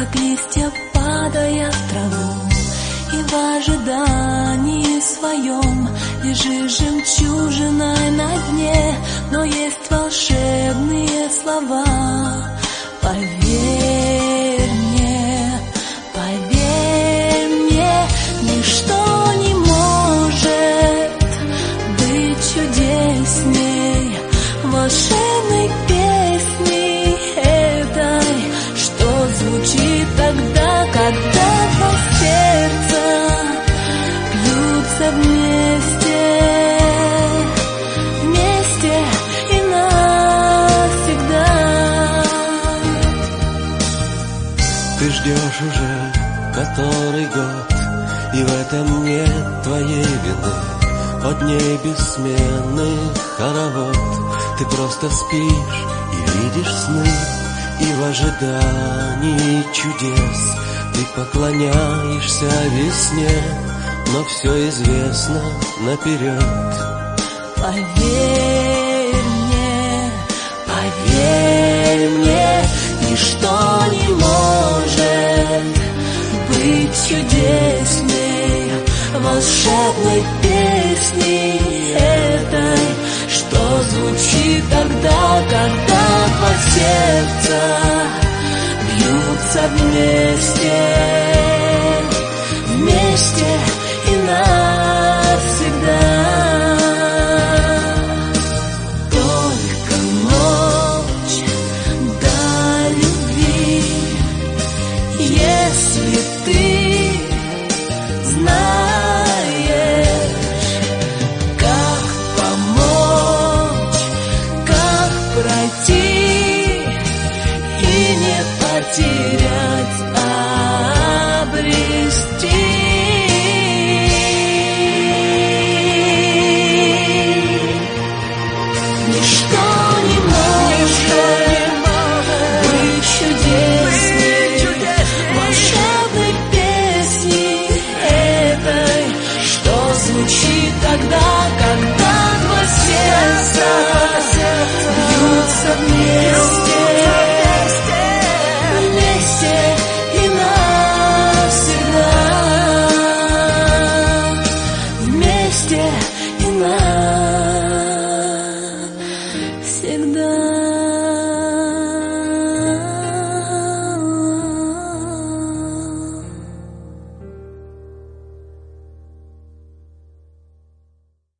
как листья падая в траву, и в ожидании своем лежишь жемчужиной на дне, но есть волшебные слова. Поверь мне, ничто не может быть чудесней волшебной песни этой, что звучит тогда, когда два сердца бьются вместе и навсегда. Ты ждешь уже который год, и в этом нет твоей вины. От дней бессменных хоровод ты просто спишь и видишь сны, и в ожидании чудес ты поклоняешься весне, но все известно наперед. Поверь мне, ничто не может быть чудесней волшебной песни этой, что звучит тогда, когда два сердца бьются вместе